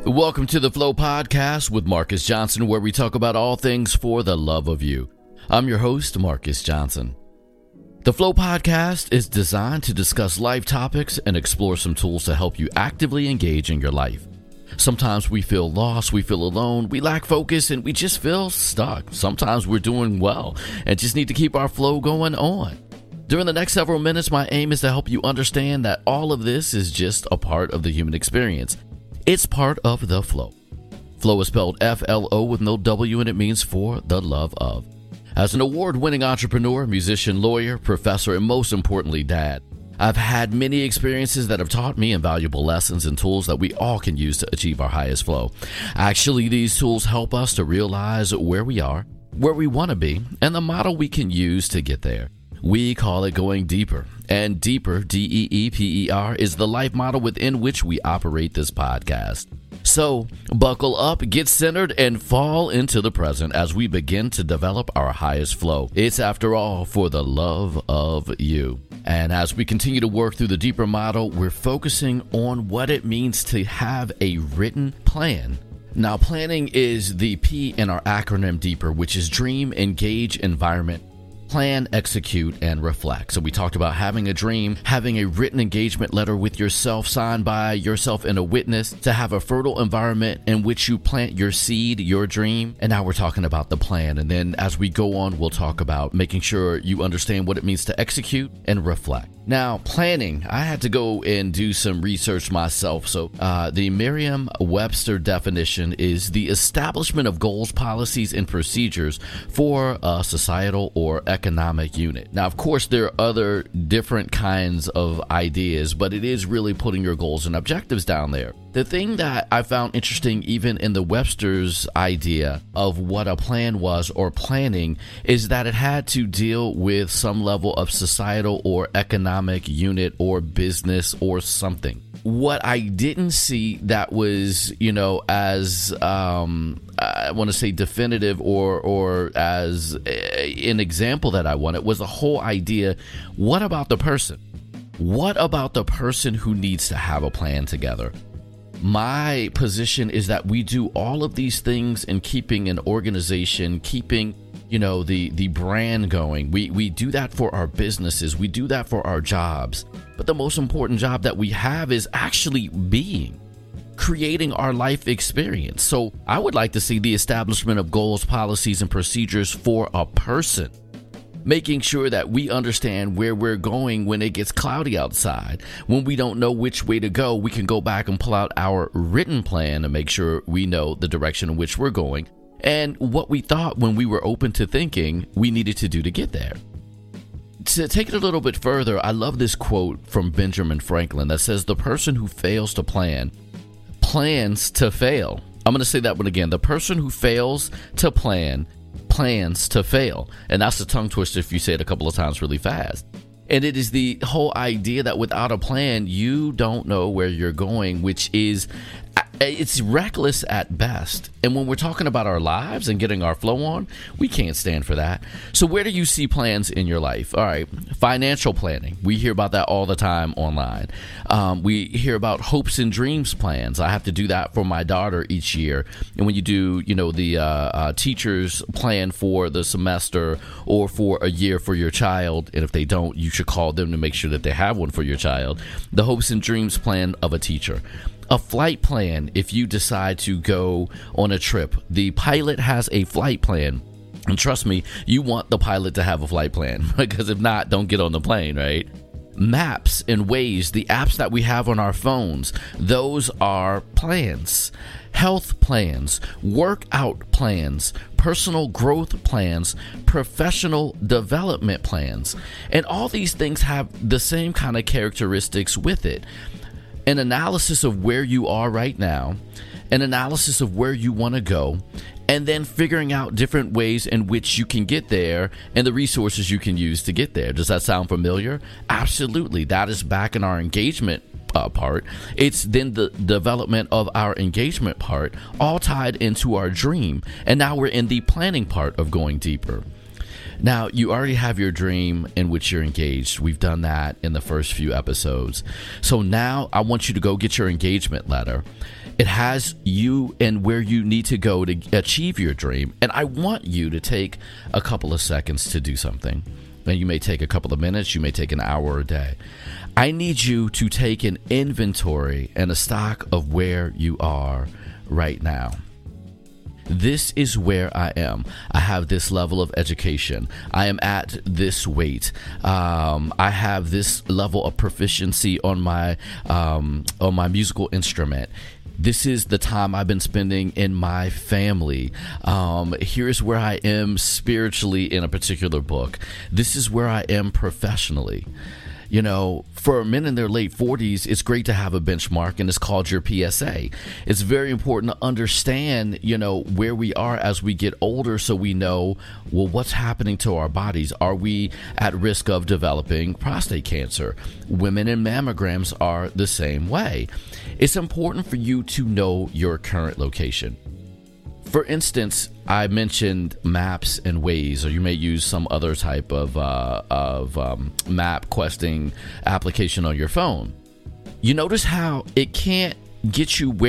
Welcome to the Flow Podcast with Marcus Johnson, where we talk about all things for the love of you. I'm your host, Marcus Johnson. The Flow Podcast is designed to discuss life topics and explore some tools to help you actively engage in your life. Sometimes we feel lost, we feel alone, we lack focus, and we just feel stuck. Sometimes we're doing well and just need to keep our flow going on. During the next several minutes, my aim is to help you understand that all of this is just a part of the human experience. It's part of the flow. Flow is spelled F-L-O with no W, and it means for the love of. As an award-winning entrepreneur, musician, lawyer, professor, and most importantly, dad, I've had many experiences that have taught me invaluable lessons and tools that we all can use to achieve our highest flow. Actually, these tools help us to realize where we are, where we want to be, and the model we can use to get there. We call it going deeper, and deeper, D-E-E-P-E-R, is the life model within which we operate this podcast. So, buckle up, get centered, and fall into the present as we begin to develop our highest flow. It's, after all, for the love of you. And as we continue to work through the deeper model, we're focusing on what it means to have a written plan. Now, planning is the P in our acronym DEEPER, which is dream, engage, environment, plan, execute, and reflect. So we talked about having a dream, having a written engagement letter with yourself signed by yourself and a witness to have a fertile environment in which you plant your seed, your dream. And now we're talking about the plan. And then as we go on, we'll talk about making sure you understand what it means to execute and reflect. Now, planning, I had to go and do some research myself. So the Merriam-Webster definition is the establishment of goals, policies, and procedures for a societal or economic unit. Now, of course, there are other different kinds of ideas, but it is really putting your goals and objectives down there. The thing that I found interesting, even in the Webster's idea of what a plan was or planning, is that it had to deal with some level of societal or economic unit or business or something. What I didn't see that was, as I want to say definitive or as an example that I wanted was the whole idea, what about the person? What about the person who needs to have a plan together? My position is that we do all of these things in keeping an organization, keeping, the brand going. We do that for our businesses. We do that for our jobs. But the most important job that we have is actually creating our life experience. So I would like to see the establishment of goals, policies, and procedures for a person. Making sure that we understand where we're going when it gets cloudy outside. When we don't know which way to go, we can go back and pull out our written plan to make sure we know the direction in which we're going and what we thought when we were open to thinking we needed to do to get there. To take it a little bit further, I love this quote from Benjamin Franklin that says, "The person who fails to plan plans to fail." I'm going to say that one again. The person who fails to plan plans to fail. And that's a tongue twister if you say it a couple of times really fast. And it is the whole idea that without a plan, you don't know where you're going, which is, it's reckless at best. And when we're talking about our lives and getting our flow on, we can't stand for that. So where do you see plans in your life? All right, financial planning. We hear about that all the time online. We hear about hopes and dreams plans. I have to do that for my daughter each year. And when you do, the teacher's plan for the semester or for a year for your child, and if they don't, you should call them to make sure that they have one for your child. The hopes and dreams plan of a teacher. A flight plan if you decide to go on a trip. The pilot has a flight plan. And trust me, you want the pilot to have a flight plan because if not, don't get on the plane, right? Maps and Waze, the apps that we have on our phones, those are plans. Health plans, workout plans, personal growth plans, professional development plans. And all these things have the same kind of characteristics with it. An analysis of where you are right now, an analysis of where you want to go, and then figuring out different ways in which you can get there and the resources you can use to get there. Does that sound familiar? Absolutely. That is back in our engagement part. It's then the development of our engagement part, all tied into our dream. And now we're in the planning part of going deeper. Now, you already have your dream in which you're engaged. We've done that in the first few episodes. So now I want you to go get your engagement letter. It has you and where you need to go to achieve your dream. And I want you to take a couple of seconds to do something. And you may take a couple of minutes, you may take an hour or a day. I need you to take an inventory and a stock of where you are right now. This is where I am. I have this level of education. I am at this weight. I have this level of proficiency on my musical instrument. This is the time I've been spending in my family. Here's where I am spiritually in a particular book. This is where I am professionally. You know, for men in their late 40s, it's great to have a benchmark, and it's called your PSA. It's very important to understand, you know, where we are as we get older so we know, well, what's happening to our bodies? Are we at risk of developing prostate cancer? Women in mammograms are the same way. It's important for you to know your current location. For instance, I mentioned Maps and Waze, or you may use some other type of map questing application on your phone. You notice how it can't get you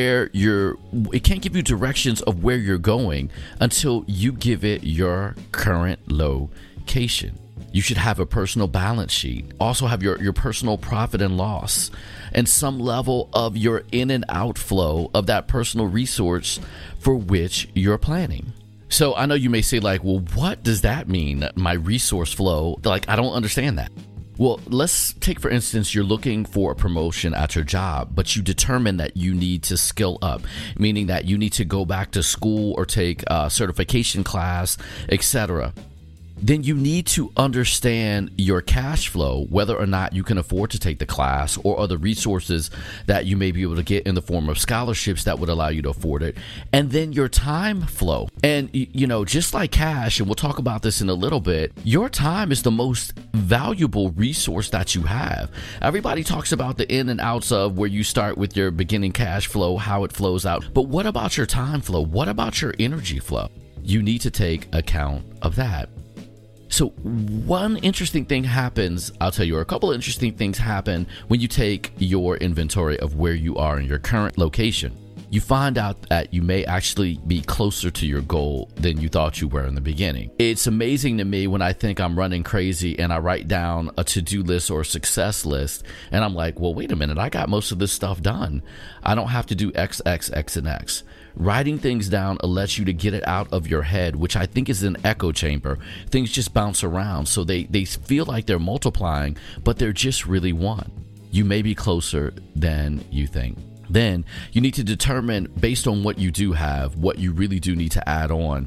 it can't give you directions of where you're going until you give it your current location. You should have a personal balance sheet. Also have your personal profit and loss and some level of your in and out flow of that personal resource for which you're planning. So I know you may say like, well, what does that mean? My resource flow? Like, I don't understand that. Well, let's take, for instance, you're looking for a promotion at your job, but you determine that you need to skill up, meaning that you need to go back to school or take a certification class, etc. Then you need to understand your cash flow, whether or not you can afford to take the class or other resources that you may be able to get in the form of scholarships that would allow you to afford it. And then your time flow. And, you know, just like cash, and we'll talk about this in a little bit, your time is the most valuable resource that you have. Everybody talks about the in and outs of where you start with your beginning cash flow, how it flows out. But what about your time flow? What about your energy flow? You need to take account of that. So one interesting thing happens, I'll tell you, or a couple of interesting things happen when you take your inventory of where you are in your current location. You find out that you may actually be closer to your goal than you thought you were in the beginning. It's amazing to me when I think I'm running crazy and I write down a to-do list or a success list, and I'm like, well, wait a minute, I got most of this stuff done. I don't have to do X, X, X, and X. Writing things down lets you to get it out of your head, which I think is an echo chamber. Things just bounce around, so they feel like they're multiplying, but they're just really one. You may be closer than you think. Then you need to determine, based on what you do have, what you really do need to add on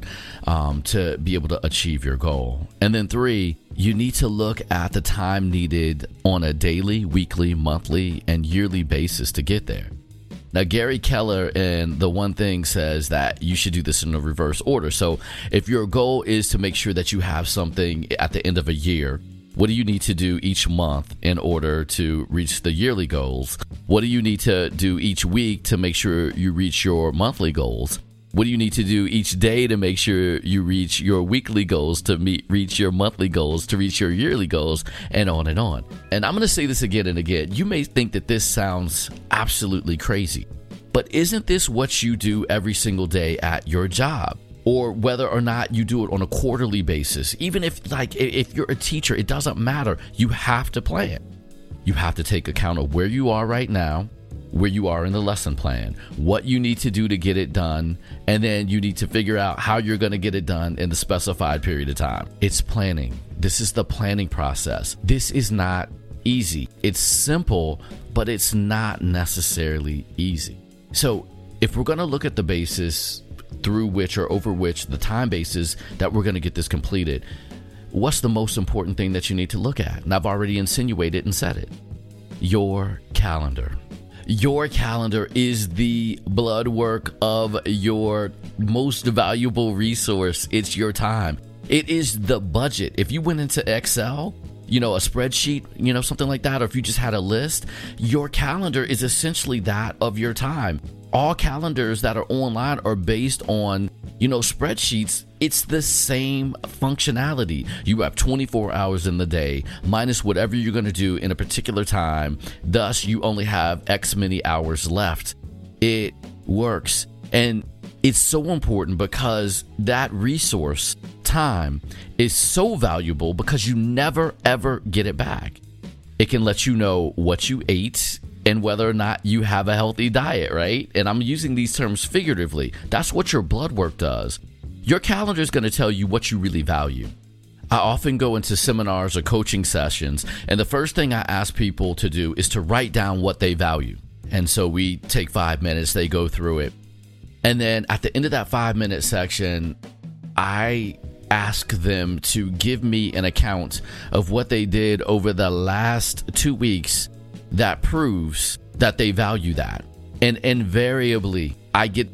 to be able to achieve your goal. And then 3, you need to look at the time needed on a daily, weekly, monthly, and yearly basis to get there. Now, Gary Keller in The One Thing says that you should do this in a reverse order. So if your goal is to make sure that you have something at the end of a year, what do you need to do each month in order to reach the yearly goals? What do you need to do each week to make sure you reach your monthly goals? What do you need to do each day to make sure you reach your weekly goals, to reach your monthly goals, to reach your yearly goals, and on and on? And I'm going to say this again and again. You may think that this sounds absolutely crazy, but isn't this what you do every single day at your job? Or whether or not you do it on a quarterly basis. Even if you're a teacher, it doesn't matter. You have to plan. You have to take account of where you are right now, where you are in the lesson plan, what you need to do to get it done, and then you need to figure out how you're going to get it done in the specified period of time. It's planning. This is the planning process. This is not easy. It's simple, but it's not necessarily easy. So if we're going to look at the basis through which or over which the time basis that we're going to get this completed, what's the most important thing that you need to look at? And I've already insinuated and said it. Your calendar. Your calendar is the blood work of your most valuable resource. It's your time. It is the budget. If you went into Excel, a spreadsheet, something like that, or if you just had a list, your calendar is essentially that of your time. All calendars that are online are based on, spreadsheets. It's the same functionality. You have 24 hours in the day minus whatever you're going to do in a particular time. Thus, you only have X many hours left. It works. And it's so important because that resource, time, is so valuable because you never, ever get it back. It can let you know what you ate and whether or not you have a healthy diet, right? And I'm using these terms figuratively. That's what your blood work does. Your calendar is going to tell you what you really value. I often go into seminars or coaching sessions, and the first thing I ask people to do is to write down what they value. And so we take 5 minutes, they go through it. And then at the end of that 5-minute section, I ask them to give me an account of what they did over the last 2 weeks that proves that they value that. And invariably, I get,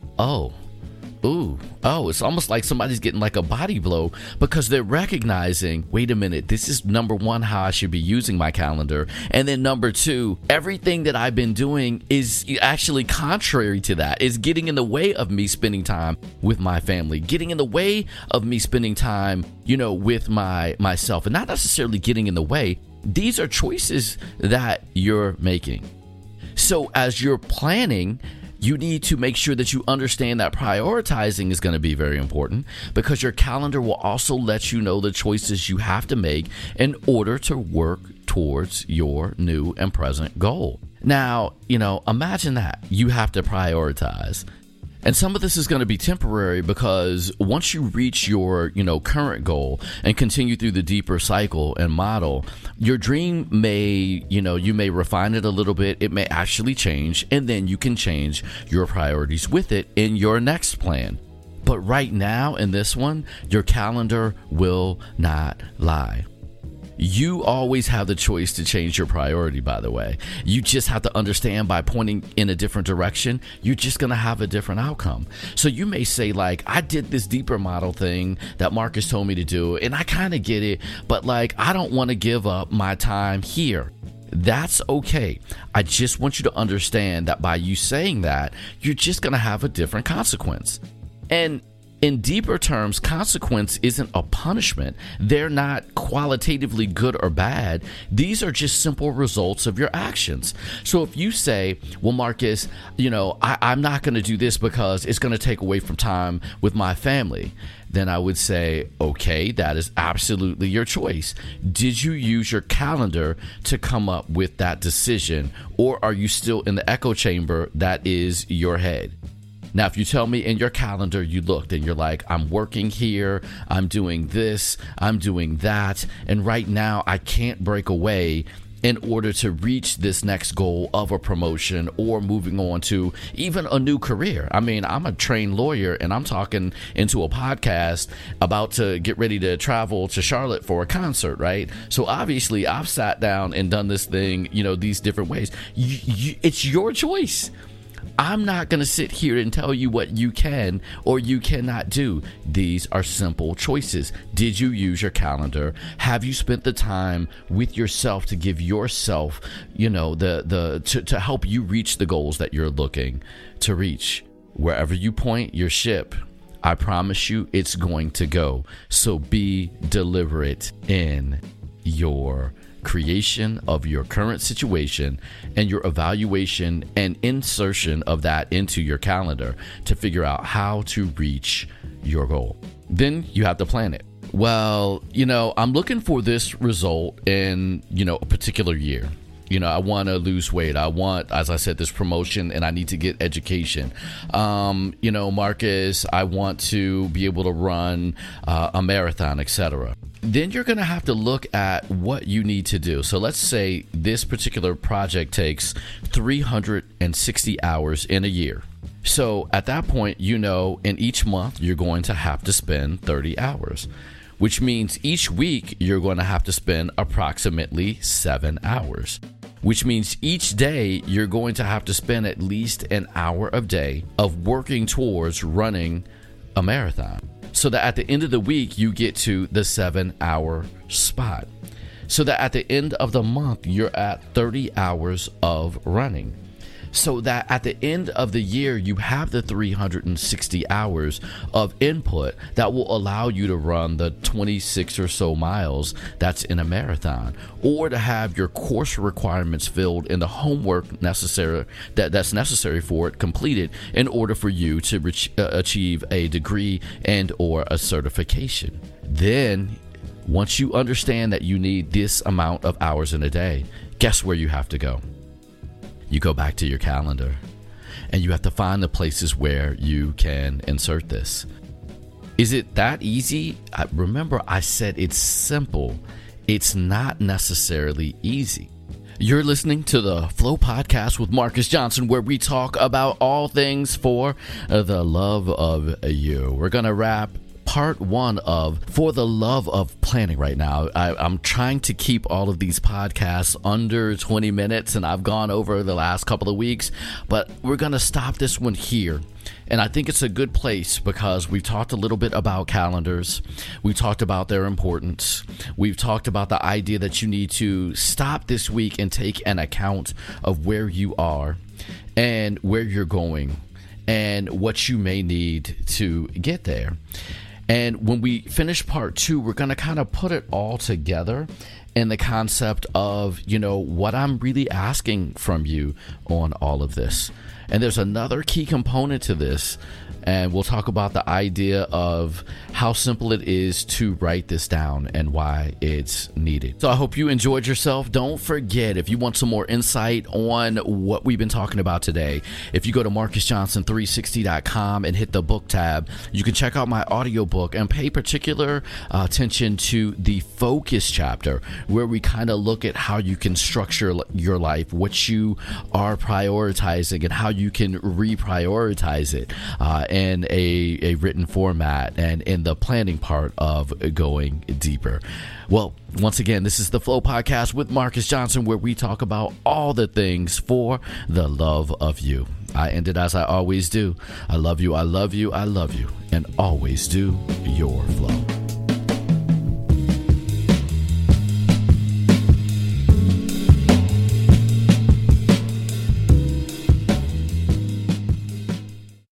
it's almost like somebody's getting like a body blow because they're recognizing, wait a minute, this is number one, how I should be using my calendar. And then number two, everything that I've been doing is actually contrary to that, is getting in the way of me spending time with my family, getting in the way of me spending time, with myself, and not necessarily getting in the way. These are choices that you're making. So as you're planning, you need to make sure that you understand that prioritizing is going to be very important because your calendar will also let you know the choices you have to make in order to work towards your new and present goal. Now, imagine that you have to prioritize. And some of this is going to be temporary because once you reach your, current goal and continue through the deeper cycle and model, your dream may, you may refine it a little bit. It may actually change, and then you can change your priorities with it in your next plan. But right now in this one, your calendar will not lie. You always have the choice to change your priority, by the way. You just have to understand by pointing in a different direction, you're just going to have a different outcome. So you may say, I did this deeper model thing that Marcus told me to do, and I kind of get it, but I don't want to give up my time here. That's okay. I just want you to understand that by you saying that, you're just going to have a different consequence. And in deeper terms, consequence isn't a punishment. They're not qualitatively good or bad. These are just simple results of your actions. So if you say, well, Marcus, I'm not going to do this because it's going to take away from time with my family, then I would say, okay, that is absolutely your choice. Did you use your calendar to come up with that decision, or are you still in the echo chamber that is your head? Now, if you tell me in your calendar you looked and you're like, I'm working here, I'm doing this, I'm doing that, and right now I can't break away in order to reach this next goal of a promotion or moving on to even a new career. I mean, I'm a trained lawyer and I'm talking into a podcast about to get ready to travel to Charlotte for a concert, right? So obviously I've sat down and done this thing, these different ways. It's your choice. I'm not going to sit here and tell you what you can or you cannot do. These are simple choices. Did you use your calendar? Have you spent the time with yourself to give yourself, to help you reach the goals that you're looking to reach? Wherever you point your ship, I promise you it's going to go. So be deliberate in your creation of your current situation and your evaluation and insertion of that into your calendar to figure out how to reach your goal. Then you have to plan it. Well, I'm looking for this result in, a particular year. I want to lose weight. I want, as I said, this promotion, and I need to get education. Marcus, I want to be able to run a marathon, etc. Then you're going to have to look at what you need to do. So let's say this particular project takes 360 hours in a year. So at that point, in each month, you're going to have to spend 30 hours, which means each week you're going to have to spend approximately 7 hours, which means each day you're going to have to spend at least an hour a day of working towards running a marathon. So that at the end of the week, you get to the 7-hour spot. So that at the end of the month, you're at 30 hours of running. so that at the end of the year, you have the 360 hours of input that will allow you to run the 26 or so miles that's in a marathon, or to have your course requirements filled and the homework necessary that's necessary for it completed in order for you to achieve a degree and or a certification. Then, once you understand that you need this amount of hours in a day, guess where you have to go? You go back to your calendar and you have to find the places where you can insert this. Is it that easy? Remember, I said it's simple. It's not necessarily easy. You're listening to the Flow Podcast with Marcus Johnson, where we talk about all things for the love of you. We're going to wrap part one of For the Love of Planning right now. I'm trying to keep all of these podcasts under 20 minutes, and I've gone over the last couple of weeks, but we're going to stop this one here. And I think it's a good place because we've talked a little bit about calendars. We've talked about their importance. We've talked about the idea that you need to stop this week and take an account of where you are and where you're going and what you may need to get there. And when we finish part two, we're going to kind of put it all together in the concept of, what I'm really asking from you on all of this. And there's another key component to this, and we'll talk about the idea of how simple it is to write this down and why it's needed. So I hope you enjoyed yourself. Don't forget, if you want some more insight on what we've been talking about today, if you go to marcusjohnson360.com and hit the book tab, you can check out my audiobook and pay particular attention to the focus chapter, where we kind of look at how you can structure your life, what you are prioritizing, and how you can reprioritize it in a written format and in the planning part of going deeper. Well, once again, this is the Flow Podcast with Marcus Johnson, where we talk about all the things for the love of you. I end it as I always do. I love you, I love you, I love you, and always do your flow.